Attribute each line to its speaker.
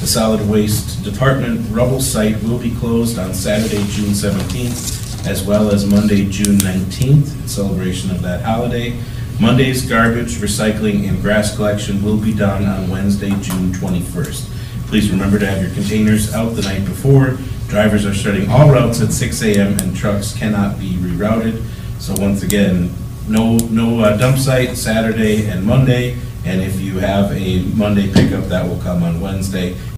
Speaker 1: The Solid Waste Department rubble site will be closed on Saturday, June 17th, as well as Monday, June 19th, in celebration of that holiday. Monday's garbage, recycling, and grass collection will be done on Wednesday, June 21st. Please remember to have your containers out the night before. Drivers are starting all routes at 6 a.m. and trucks cannot be rerouted. So once again, no dump site Saturday and Monday, and if you have a Monday pickup, that will come on Wednesday.